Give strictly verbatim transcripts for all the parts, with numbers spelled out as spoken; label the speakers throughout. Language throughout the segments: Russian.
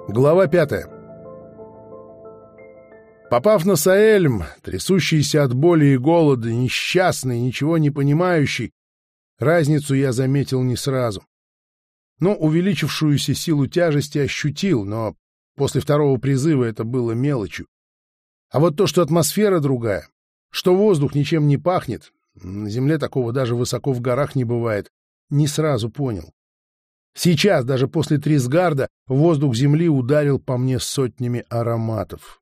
Speaker 1: Глава пятая. Попав на Саэльм, трясущийся от боли и голода, несчастный, ничего не понимающий, разницу я заметил не сразу. Ну, увеличившуюся силу тяжести ощутил, но после второго призыва это было мелочью. А вот то, что атмосфера другая, что воздух ничем не пахнет, на Земле такого даже высоко в горах не бывает, не сразу понял. Сейчас, даже после Трисгарда, воздух Земли ударил по мне сотнями ароматов.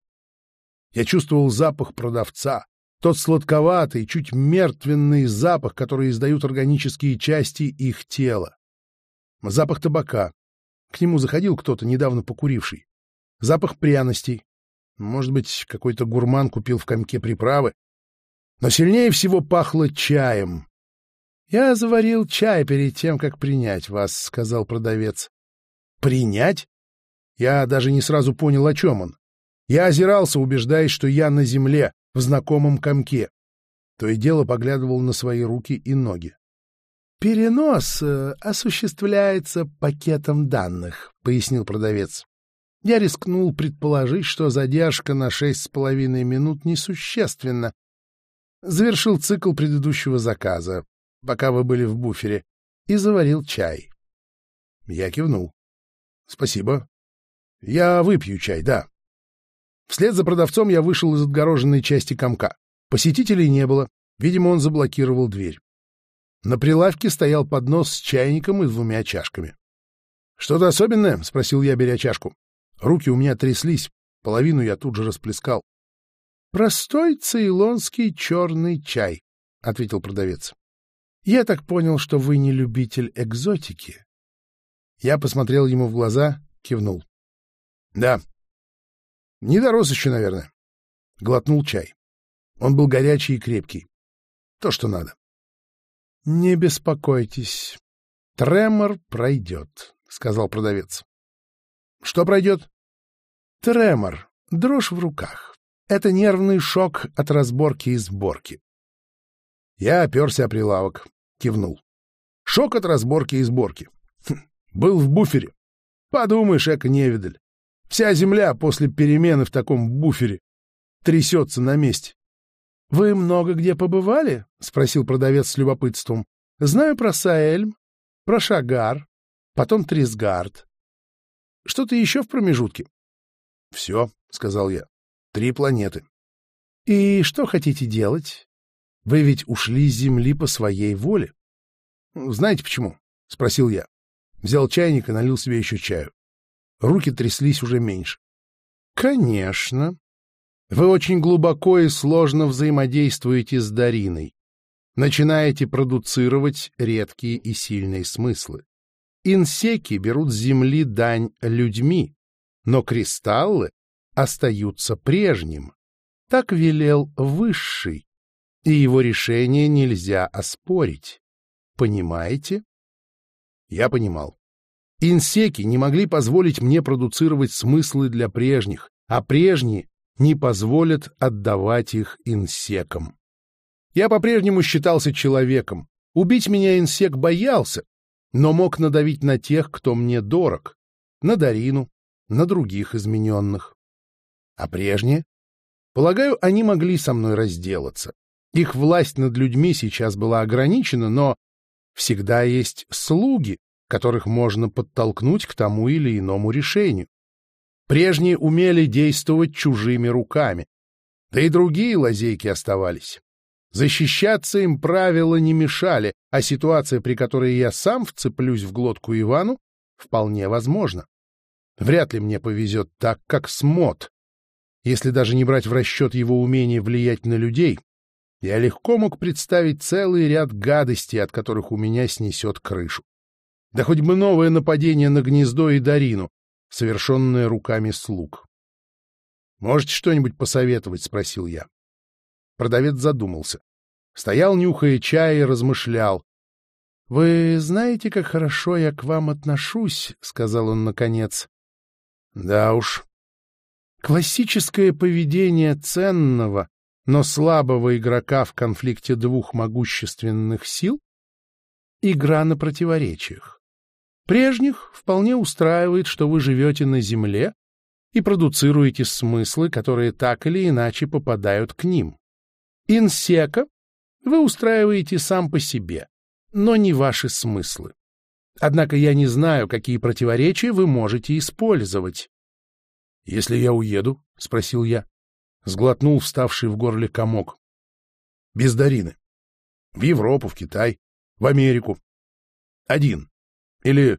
Speaker 1: Я чувствовал запах продавца, тот сладковатый, чуть мертвенный запах, который издают органические части их тела. Запах табака. К нему заходил кто-то, недавно покуривший. Запах пряностей. Может быть, какой-то гурман купил в комке приправы. Но сильнее всего пахло чаем. «Я заварил чай перед тем, как принять вас», — сказал продавец. «Принять?» Я даже не сразу понял, о чем он. Я озирался, убеждаясь, что я на земле, в знакомом комке. То и дело поглядывал на свои руки и ноги. «Перенос э, осуществляется пакетом данных», — пояснил продавец. Я рискнул предположить, что задержка на шесть с половиной минут несущественна. Завершил цикл предыдущего заказа, пока вы были в буфере, и заварил чай. Я кивнул. «Спасибо. Я выпью чай, да». Вслед за продавцом я вышел из отгороженной части комка. Посетителей не было. Видимо, он заблокировал дверь. На прилавке стоял поднос с чайником и двумя чашками. «Что-то особенное?» — спросил я, беря чашку. Руки у меня тряслись, половину я тут же расплескал. «Простой цейлонский черный чай», — ответил продавец. «Я так понял, что вы не любитель экзотики». Я посмотрел ему в глаза, кивнул. «Да. Не дорос еще, наверное». Глотнул чай. Он был горячий и крепкий. То, что надо. «Не беспокойтесь. Тремор пройдет», — сказал продавец. «Что пройдет?» «Тремор. Дрожь в руках. Это нервный шок от разборки и сборки». Я оперся о прилавок, кивнул. Шок от разборки и сборки. Хм, был в буфере. Подумаешь, эко-невидаль. Вся земля после перемены в таком буфере трясется на месте. — Вы много где побывали? — спросил продавец с любопытством. — Знаю про Саэльм, про Шагар, потом Трисгард. Что-то еще в промежутке? — Все, — сказал я. — Три планеты. — И что хотите делать? Вы ведь ушли с Земли по своей воле. — Знаете почему? — спросил я. Взял чайник и налил себе еще чаю. Руки тряслись уже меньше. — Конечно. Вы очень глубоко и сложно взаимодействуете с Дариной. Начинаете продуцировать редкие и сильные смыслы. Инсеки берут с Земли дань людьми, но кристаллы остаются прежним. Так велел Высший, и его решение нельзя оспорить. Понимаете? Я понимал. Инсеки не могли позволить мне продуцировать смыслы для прежних, а прежние не позволят отдавать их инсекам. Я по-прежнему считался человеком. Убить меня инсек боялся, но мог надавить на тех, кто мне дорог, на Дарину, на других измененных. А прежние? Полагаю, они могли со мной разделаться. Их власть над людьми сейчас была ограничена, но всегда есть слуги, которых можно подтолкнуть к тому или иному решению. Прежние умели действовать чужими руками, да и другие лазейки оставались. Защищаться им правила не мешали, а ситуация, при которой я сам вцеплюсь в глотку Ивану, вполне возможна. Вряд ли мне повезет так, как с Мот. Если даже не брать в расчет его умение влиять на людей, я легко мог представить целый ряд гадостей, от которых у меня снесет крышу. Да хоть бы новое нападение на гнездо и Дарину, совершенное руками слуг. «Можете что-нибудь посоветовать?» — спросил я. Продавец задумался. Стоял, нюхая чай, и размышлял. — Вы знаете, как хорошо я к вам отношусь, — сказал он наконец. — Да уж. Классическое поведение ценного, но слабого игрока в конфликте двух могущественных сил — игра на противоречиях. Прежних вполне устраивает, что вы живете на Земле и продуцируете смыслы, которые так или иначе попадают к ним. Инсека вы устраиваете сам по себе, но не ваши смыслы. Однако я не знаю, какие противоречия вы можете использовать. — Если я уеду? — спросил я. Сглотнул вставший в горле комок. — Без Дарины. В Европу, в Китай, в Америку. Один. Или...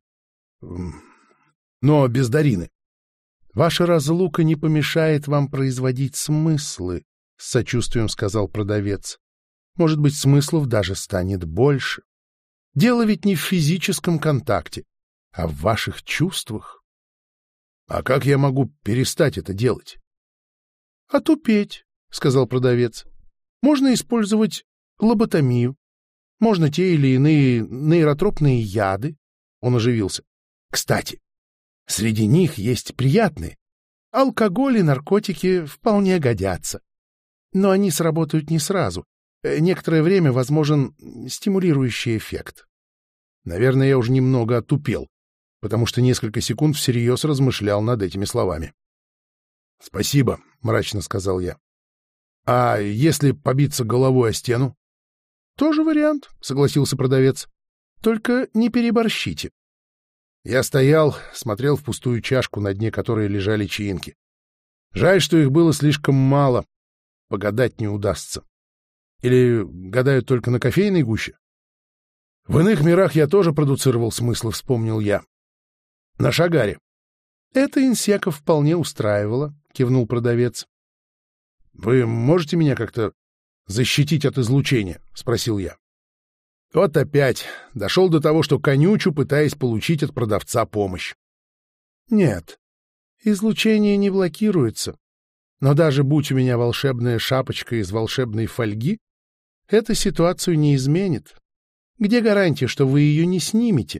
Speaker 1: Но без Дарины. — Ваша разлука не помешает вам производить смыслы, — с сочувствием сказал продавец. — Может быть, смыслов даже станет больше. Дело ведь не в физическом контакте, а в ваших чувствах. — А как я могу перестать это делать? — Отупеть, — сказал продавец. — Можно использовать лоботомию. Можно те или иные нейротропные яды. Он оживился. Кстати, среди них есть приятные. Алкоголь и наркотики вполне годятся. Но они сработают не сразу. Некоторое время возможен стимулирующий эффект. Наверное, я уже немного отупел, потому что несколько секунд всерьез размышлял над этими словами. — Спасибо, — мрачно сказал я. — А если побиться головой о стену? — Тоже вариант, — согласился продавец. — Только не переборщите. Я стоял, смотрел в пустую чашку, на дне которой лежали чаинки. Жаль, что их было слишком мало. Погадать не удастся. Или гадают только на кофейной гуще? В иных мирах я тоже продуцировал смыслы, вспомнил я. На Шагаре. Это инсеков вполне устраивало, кивнул продавец. Вы можете меня как-то защитить от излучения? Спросил я. Вот опять дошел до того, что конючу, пытаясь получить от продавца помощь. Нет, излучение не блокируется. Но даже будь у меня волшебная шапочка из волшебной фольги, эта ситуацию не изменит. Где гарантия, что вы ее не снимете?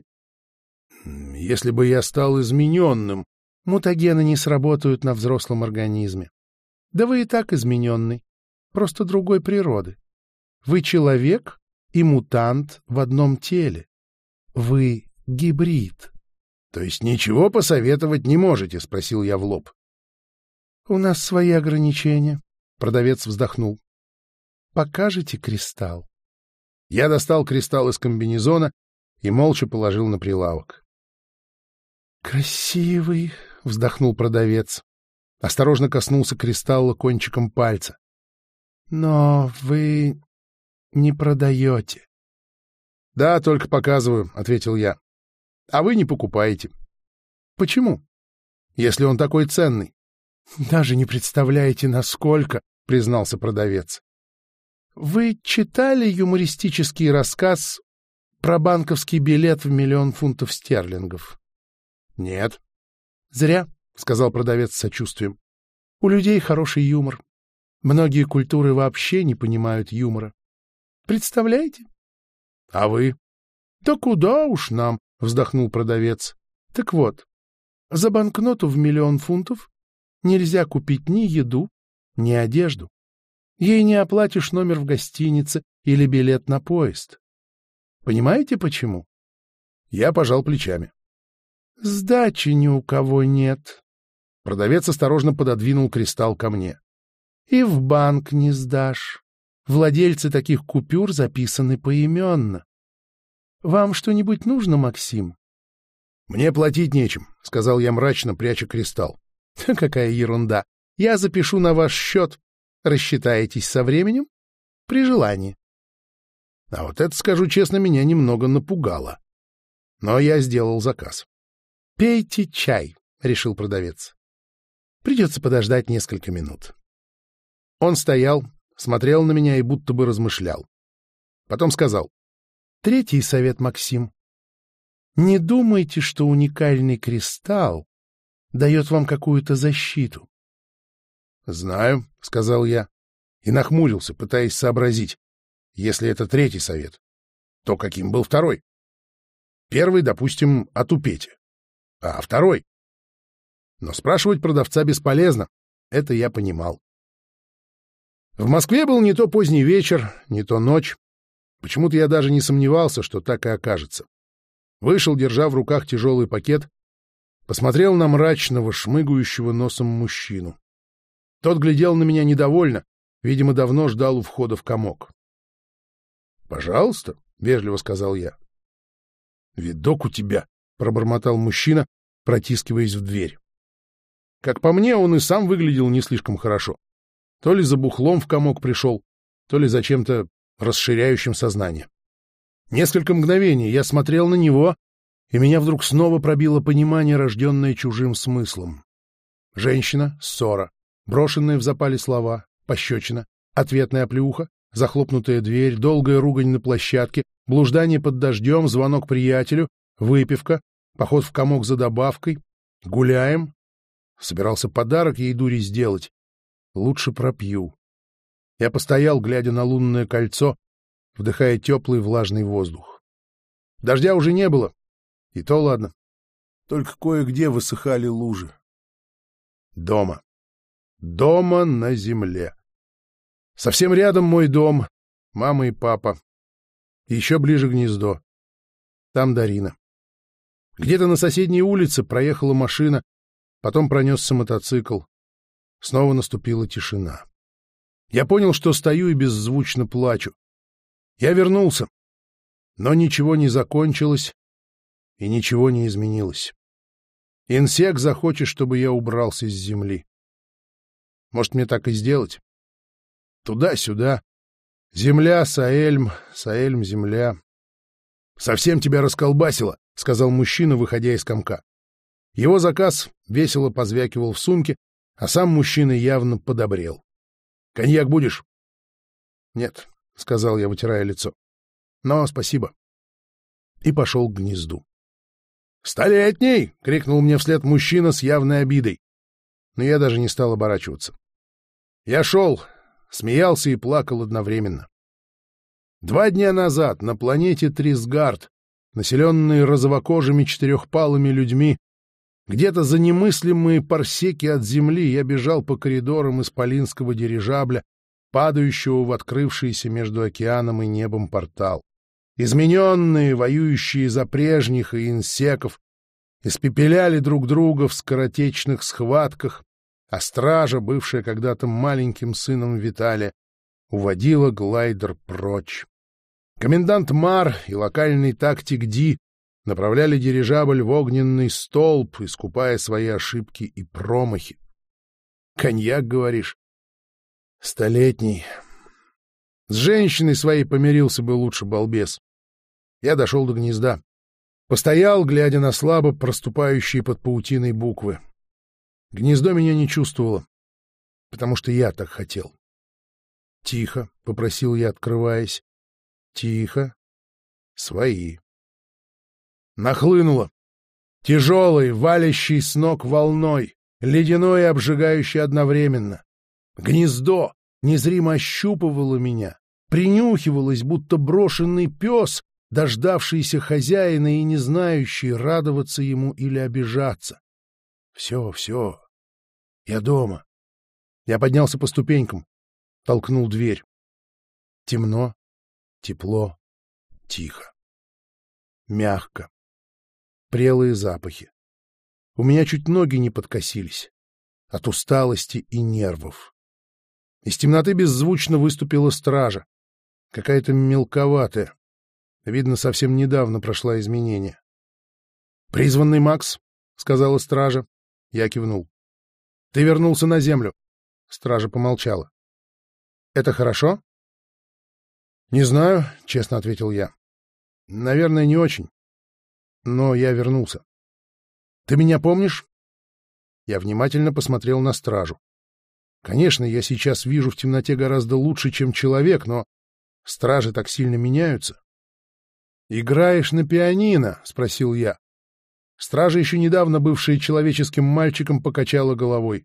Speaker 1: Если бы я стал измененным, мутагены не сработают на взрослом организме. Да вы и так измененный, просто другой природы. Вы человек и мутант в одном теле. Вы гибрид. — То есть ничего посоветовать не можете? — спросил я в лоб. — У нас свои ограничения, — продавец вздохнул. — Покажете кристалл? Я достал кристалл из комбинезона и молча положил на прилавок. — Красивый, — вздохнул продавец. Осторожно коснулся кристалла кончиком пальца. — Но вы не продаете. — Да, только показываю, — ответил я. — А вы не покупаете. — Почему? Если он такой ценный. — Даже не представляете, насколько, — признался продавец. — Вы читали юмористический рассказ про банковский билет в миллион фунтов стерлингов? — Нет. — Зря, — сказал продавец с сочувствием. — У людей хороший юмор. Многие культуры вообще не понимают юмора. Представляете? — А вы? — Да куда уж нам, — вздохнул продавец. — Так вот, за банкноту в миллион фунтов нельзя купить ни еду, ни одежду. Ей не оплатишь номер в гостинице или билет на поезд. Понимаете, почему? Я пожал плечами. — Сдачи ни у кого нет. Продавец осторожно пододвинул кристалл ко мне. — И в банк не сдашь. Владельцы таких купюр записаны поименно. Вам что-нибудь нужно, Максим? — Мне платить нечем, — сказал я мрачно, пряча кристалл. — Какая ерунда. Я запишу на ваш счет. Рассчитаетесь со временем? При желании. А вот это, скажу честно, меня немного напугало. Но я сделал заказ. — Пейте чай, — решил продавец. Придется подождать несколько минут. Он стоял, смотрел на меня и будто бы размышлял. Потом сказал. — Третий совет, Максим. Не думайте, что уникальный кристалл дает вам какую-то защиту. — Знаю, — сказал я, и нахмурился, пытаясь сообразить. Если это третий совет, то каким был второй? Первый, допустим, отупеть. А второй? Но спрашивать продавца бесполезно, это я понимал. В Москве был не то поздний вечер, не то ночь. Почему-то я даже не сомневался, что так и окажется. Вышел, держа в руках тяжелый пакет, посмотрел на мрачного, шмыгающего носом мужчину. Тот глядел на меня недовольно, видимо, давно ждал у входа в комок. — Пожалуйста, — вежливо сказал я. — Видок у тебя, — пробормотал мужчина, протискиваясь в дверь. Как по мне, он и сам выглядел не слишком хорошо. То ли за бухлом в комок пришел, то ли за чем-то расширяющим сознание. Несколько мгновений я смотрел на него, и меня вдруг снова пробило понимание, рожденное чужим смыслом. Женщина, ссора, брошенные в запале слова, пощечина, ответная оплеуха, захлопнутая дверь, долгая ругань на площадке, блуждание под дождем, звонок приятелю, выпивка, поход в комок за добавкой, гуляем. Собирался подарок ей дури сделать. Лучше пропью. Я постоял, глядя на лунное кольцо, вдыхая теплый влажный воздух. Дождя уже не было, и то ладно. Только кое-где высыхали лужи. Дома. Дома на земле. Совсем рядом мой дом, мама и папа. И еще ближе гнездо. Там Дарина. Где-то на соседней улице проехала машина, потом пронесся мотоцикл. Снова наступила тишина. Я понял, что стою и беззвучно плачу. Я вернулся, но ничего не закончилось и ничего не изменилось. Инсек захочет, чтобы я убрался с земли. Может, мне так и сделать? Туда-сюда. Земля, Саэльм, Саэльм, земля. Совсем тебя расколбасило, — сказал мужчина, выходя из комка. Его заказ весело позвякивал в сумке, а сам мужчина явно подобрел. — Коньяк будешь? — Нет, — сказал я, вытирая лицо. — Но спасибо. И пошел к гнезду. «Столетний!» — крикнул мне вслед мужчина с явной обидой. Но я даже не стал оборачиваться. Я шел, смеялся и плакал одновременно. Два дня назад на планете Трисгард, населенной розовокожими четырехпалыми людьми, где-то за немыслимые парсеки от Земли я бежал по коридорам исполинского дирижабля, падающего в открывшийся между океаном и небом портал. Измененные, воюющие за прежних и инсеков, испепеляли друг друга в скоротечных схватках, а стража, бывшая когда-то маленьким сыном Виталия, уводила глайдер прочь. Комендант Мар и локальный тактик Ди направляли дирижабль в огненный столб, искупая свои ошибки и промахи. Коньяк, говоришь? Столетний. С женщиной своей помирился бы лучше, балбес. Я дошел до гнезда. Постоял, глядя на слабо проступающие под паутиной буквы. Гнездо меня не чувствовало, потому что я так хотел. «Тихо», — попросил я, открываясь. «Тихо. Свои». Нахлынуло. Тяжелой, валящей с ног волной, ледяной и обжигающей одновременно. Гнездо незримо ощупывало меня, принюхивалось, будто брошенный пес, дождавшийся хозяина и не знающий, радоваться ему или обижаться. Все, все. Я дома. Я поднялся по ступенькам, толкнул дверь. Темно, тепло, тихо. Мягко. Прелые запахи. У меня чуть ноги не подкосились от усталости и нервов. Из темноты беззвучно выступила стража. Какая-то мелковатая. Видно, совсем недавно прошла изменения. «Призванный Макс», — сказала стража. Я кивнул. «Ты вернулся на землю». Стража помолчала. «Это хорошо?» «Не знаю», — честно ответил я. «Наверное, не очень. Но я вернулся. Ты меня помнишь?» Я внимательно посмотрел на стражу. Конечно, я сейчас вижу в темноте гораздо лучше, чем человек, но стражи так сильно меняются. «Играешь на пианино?» — спросил я. Стража, еще недавно бывшая человеческим мальчиком, покачала головой.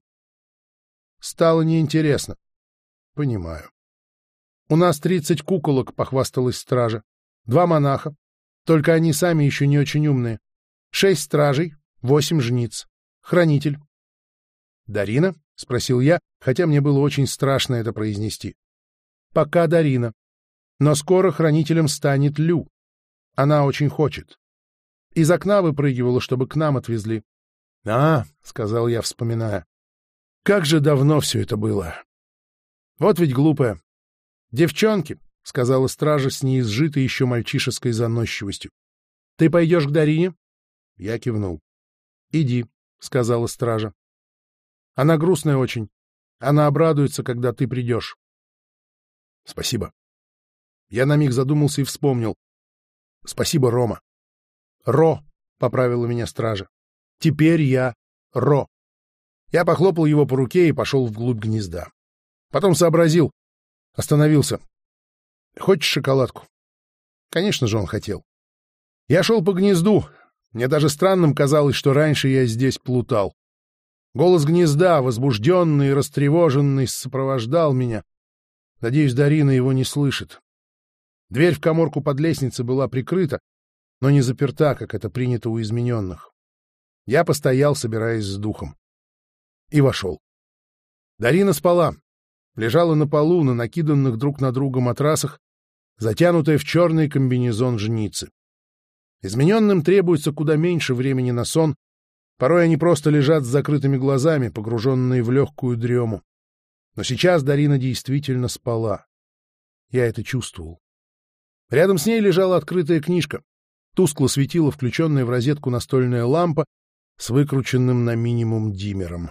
Speaker 1: Стало неинтересно. Понимаю. У нас тридцать куколок, — похвасталась стража. Два монаха. Только они сами еще не очень умные. Шесть стражей, восемь жниц. Хранитель. Дарина? — спросил я, хотя мне было очень страшно это произнести. Пока Дарина. Но скоро хранителем станет Лю. Она очень хочет. Из окна выпрыгивала, чтобы к нам отвезли. — А, — сказал я, вспоминая, — как же давно все это было. Вот ведь глупая. — Девчонки, — сказала стража с неизжитой еще мальчишеской заносчивостью. — Ты пойдешь к Дарине? Я кивнул. — Иди, — сказала стража. — Она грустная очень. Она обрадуется, когда ты придешь. — Спасибо. Я на миг задумался и вспомнил. — Спасибо, Рома. — Ро, — поправила меня стража. — Теперь я Ро. Я похлопал его по руке и пошел вглубь гнезда. Потом сообразил. Остановился. — Хочешь шоколадку? Конечно же, он хотел. Я шел по гнезду. Мне даже странным казалось, что раньше я здесь плутал. Голос гнезда, возбужденный и растревоженный, сопровождал меня. Надеюсь, Дарина его не слышит. Дверь в каморку под лестницей была прикрыта, но не заперта, как это принято у измененных. Я постоял, собираясь с духом. И вошел. Дарина спала. Лежала на полу, на накиданных друг на друга матрасах, затянутая в черный комбинезон жницы. Измененным требуется куда меньше времени на сон. Порой они просто лежат с закрытыми глазами, погруженные в легкую дрему. Но сейчас Дарина действительно спала. Я это чувствовал. Рядом с ней лежала открытая книжка. Тускло светила включенная в розетку настольная лампа с выкрученным на минимум диммером.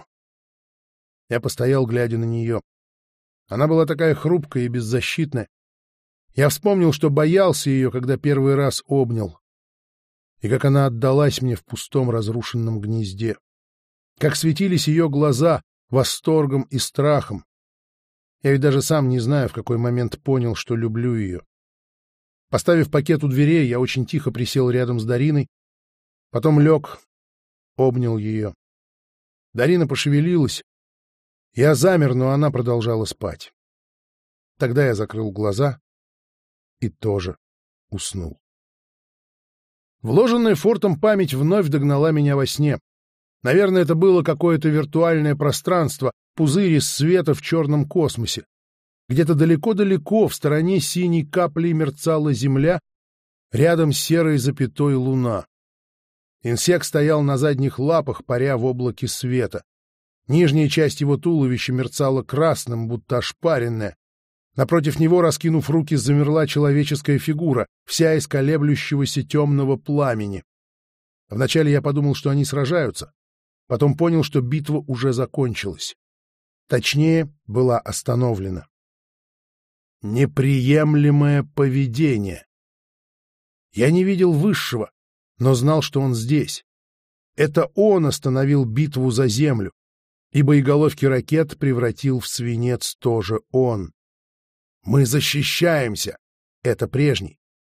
Speaker 1: Я постоял, глядя на нее. Она была такая хрупкая и беззащитная. Я вспомнил, что боялся ее, когда первый раз обнял. И как она отдалась мне в пустом разрушенном гнезде. Как светились ее глаза восторгом и страхом. Я ведь даже сам не знаю, в какой момент понял, что люблю ее. Поставив пакет у дверей, я очень тихо присел рядом с Дариной, потом лег, обнял ее. Дарина пошевелилась. Я замер, но она продолжала спать. Тогда я закрыл глаза и тоже уснул. Вложенная фортом память вновь догнала меня во сне. Наверное, это было какое-то виртуальное пространство, пузырь из света в черном космосе. Где-то далеко-далеко в стороне синей каплей мерцала земля, рядом серой запятой луна. Инсект стоял на задних лапах, паря в облаке света. Нижняя часть его туловища мерцала красным, будто ошпаренная. Напротив него, раскинув руки, замерла человеческая фигура, вся из колеблющегося темного пламени. Вначале я подумал, что они сражаются. Потом понял, что битва уже закончилась. Точнее, была остановлена. Неприемлемое поведение. Я не видел Высшего, но знал, что он здесь. Это он остановил битву за землю, и боеголовки ракет превратил в свинец тоже он. Мы защищаемся. Это прежний.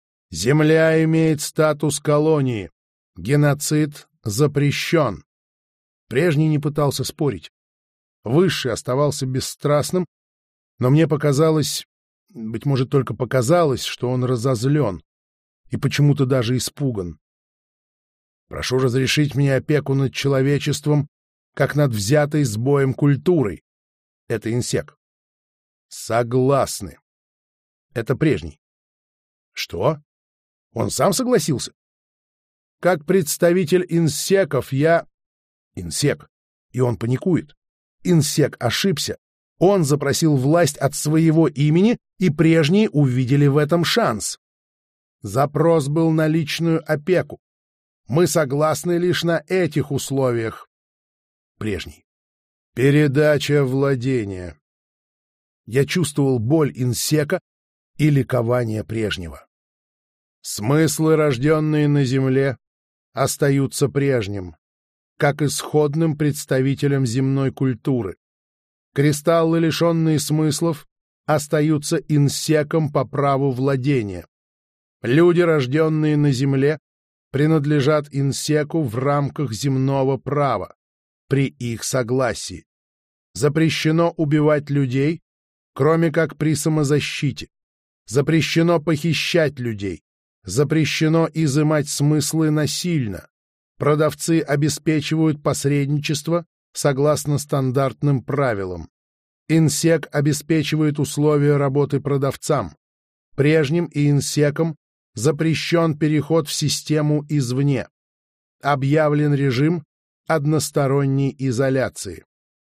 Speaker 1: Земля имеет статус колонии. Геноцид запрещен. Прежний не пытался спорить. Высший оставался бесстрастным, но мне показалось, быть может, только показалось, что он разозлен и почему-то даже испуган. Прошу разрешить мне опеку над человечеством, как над взятой с боем культурой. Это инсек. Согласны. Это прежний. Что? Он сам согласился? Как представитель инсеков я... Инсек. И он паникует. Инсек ошибся. Он запросил власть от своего имени, и прежние увидели в этом шанс. Запрос был на личную опеку. Мы согласны лишь на этих условиях. Прежний. Передача владения. Я чувствовал боль инсека и ликование прежнего. Смыслы, рожденные на земле, остаются прежним, как исходным представителем земной культуры. Кристаллы, лишенные смыслов, остаются инсеком по праву владения. Люди, рожденные на земле, принадлежат инсеку в рамках земного права, при их согласии. Запрещено убивать людей, кроме как при самозащите. Запрещено похищать людей. Запрещено изымать смыслы насильно. Продавцы обеспечивают посредничество согласно стандартным правилам. Инсек обеспечивает условия работы продавцам. Прежним и инсекам запрещен переход в систему извне. Объявлен режим односторонней изоляции.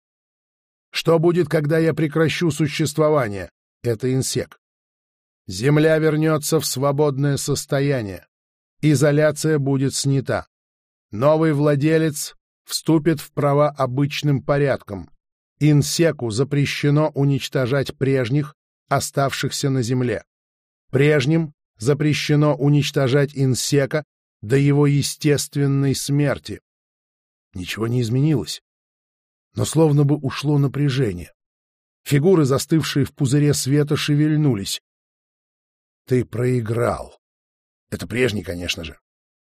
Speaker 1: Что будет, когда я прекращу существование? Это инсек. Земля вернется в свободное состояние. Изоляция будет снята. Новый владелец вступит в права обычным порядком. Инсеку запрещено уничтожать прежних, оставшихся на земле. Прежним запрещено уничтожать инсека до его естественной смерти. Ничего не изменилось, но словно бы ушло напряжение. Фигуры, застывшие в пузыре света, шевельнулись. Ты проиграл. Это прежний, конечно же.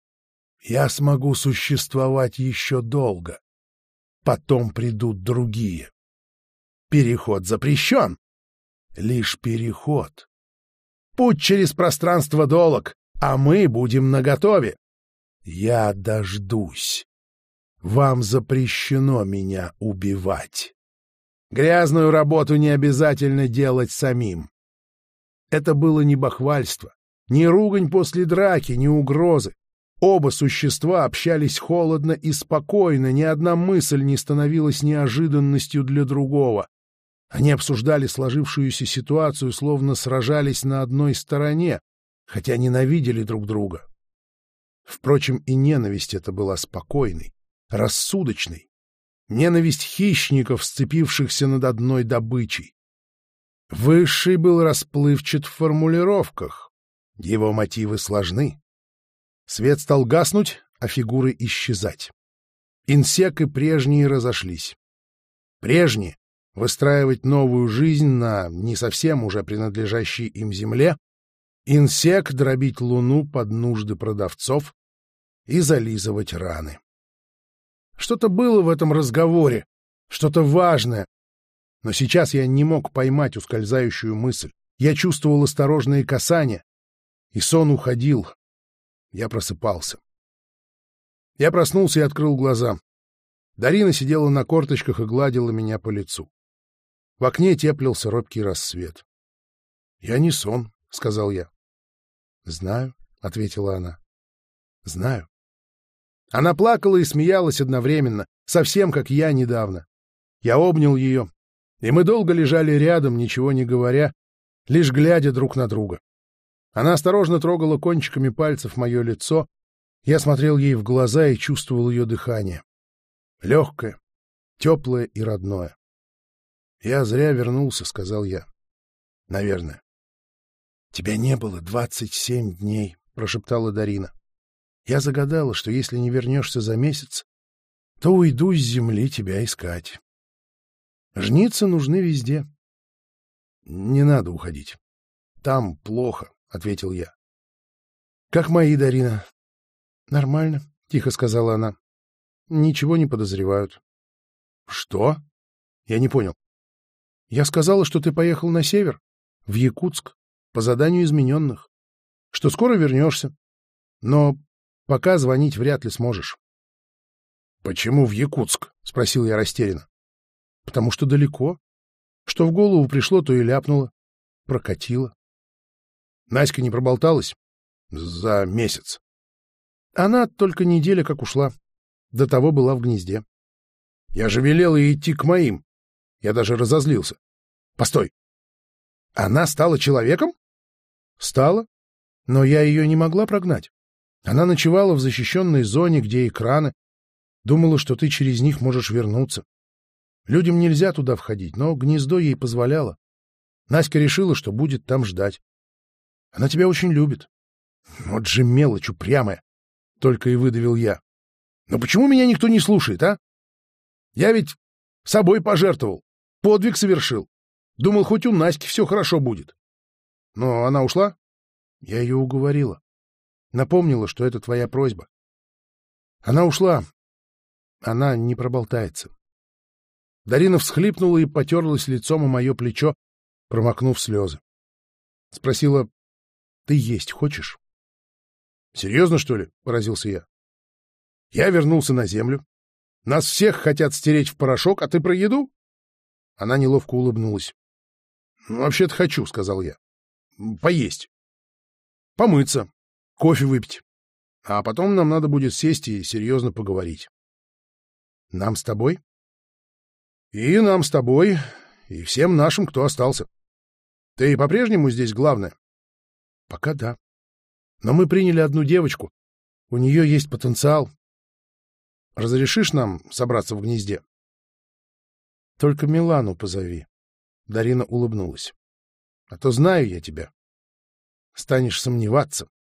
Speaker 1: Я смогу существовать еще долго. Потом придут другие. Переход запрещен. Лишь переход. Путь через пространство долог, а мы будем наготове. Я дождусь. Вам запрещено меня убивать. Грязную работу не обязательно делать самим. Это было не бахвальство, не ругань после драки, не угрозы. Оба существа общались холодно и спокойно, ни одна мысль не становилась неожиданностью для другого. Они обсуждали сложившуюся ситуацию, словно сражались на одной стороне, хотя ненавидели друг друга. Впрочем, и ненависть эта была спокойной, рассудочной. Ненависть хищников, сцепившихся над одной добычей. Высший был расплывчат в формулировках. Его мотивы сложны. Свет стал гаснуть, а фигуры исчезать. Инсек и прежние разошлись. Прежние — выстраивать новую жизнь на не совсем уже принадлежащей им земле, инсек — дробить луну под нужды продавцов и зализывать раны. Что-то было в этом разговоре, что-то важное, но сейчас я не мог поймать ускользающую мысль. Я чувствовал осторожные касания, и сон уходил. Я просыпался. Я проснулся и открыл глаза. Дарина сидела на корточках и гладила меня по лицу. В окне теплился робкий рассвет. — Я не сон, — сказал я. — Знаю, — ответила она. — Знаю. Она плакала и смеялась одновременно, совсем как я недавно. Я обнял ее, и мы долго лежали рядом, ничего не говоря, лишь глядя друг на друга. Она осторожно трогала кончиками пальцев мое лицо. Я смотрел ей в глаза и чувствовал ее дыхание. Легкое, теплое и родное. — Я зря вернулся, — сказал я. — Наверное. — Тебя не было двадцать семь дней, — прошептала Дарина. Я загадала, что если не вернешься за месяц, то уйду с земли тебя искать. Жницы нужны везде. — Не надо уходить. Там плохо, — ответил я. — Как мои, Дарина? — Нормально, — тихо сказала она. — Ничего не подозревают. — Что? Я не понял. — Я сказала, что ты поехал на север, в Якутск, по заданию измененных, что скоро вернешься, но пока звонить вряд ли сможешь. — Почему в Якутск? — спросил я растерянно. — Потому что далеко. Что в голову пришло, то и ляпнуло. Прокатило. Наська не проболталась? За месяц. Она только неделя как ушла. До того была в гнезде. Я же велел ей идти к моим. Я даже разозлился. Постой. Она стала человеком? Стала. Но я ее не могла прогнать. Она ночевала в защищенной зоне, где экраны. Думала, что ты через них можешь вернуться. Людям нельзя туда входить, но гнездо ей позволяло. Наська решила, что будет там ждать. Она тебя очень любит. Вот же мелочь упрямая. Только и выдавил я. Но почему меня никто не слушает, а? Я ведь собой пожертвовал. Подвиг совершил. Думал, хоть у Наськи все хорошо будет. Но она ушла? Я ее уговорила. Напомнила, что это твоя просьба. Она ушла. Она не проболтается. Дарина всхлипнула и потерлась лицом о мое плечо, промокнув слезы. Спросила: ты есть хочешь? — Серьезно, что ли? — поразился я. Я вернулся на землю. Нас всех хотят стереть в порошок, а ты про еду? Она неловко улыбнулась. — Ну, вообще-то хочу, — сказал я. — Поесть. Помыться. Кофе выпить. А потом нам надо будет сесть и серьезно поговорить. Нам с тобой? И нам с тобой, и всем нашим, кто остался. Ты по-прежнему здесь главное? Пока да. Но мы приняли одну девочку. У нее есть потенциал. Разрешишь нам собраться в гнезде? Только Милану позови. Дарина улыбнулась. А то знаю я тебя. Станешь сомневаться.